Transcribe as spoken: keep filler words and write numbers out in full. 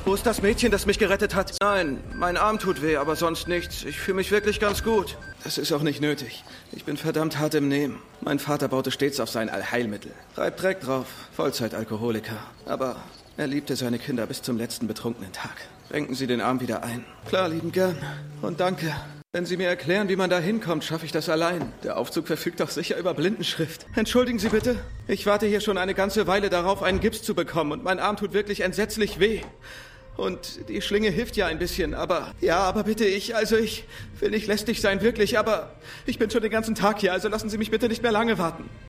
Wo ist das Mädchen, das mich gerettet hat? Nein, mein Arm tut weh, aber sonst nichts. Ich fühle mich wirklich ganz gut. Das ist auch nicht nötig. Ich bin verdammt hart im Nehmen. Mein Vater baute stets auf sein Allheilmittel. Reibt Dreck drauf. Vollzeitalkoholiker. Aber er liebte seine Kinder bis zum letzten betrunkenen Tag. Renken Sie den Arm wieder ein. Klar, lieben gern. Und danke. Wenn Sie mir erklären, wie man da hinkommt, schaffe ich das allein. Der Aufzug verfügt doch sicher über Blindenschrift. Entschuldigen Sie bitte. Ich warte hier schon eine ganze Weile darauf, einen Gips zu bekommen. Und mein Arm tut wirklich entsetzlich weh. Und die Schlinge hilft ja ein bisschen, aber... Ja, aber bitte, ich, also ich will nicht lästig sein, wirklich, aber ich bin schon den ganzen Tag hier, also lassen Sie mich bitte nicht mehr lange warten.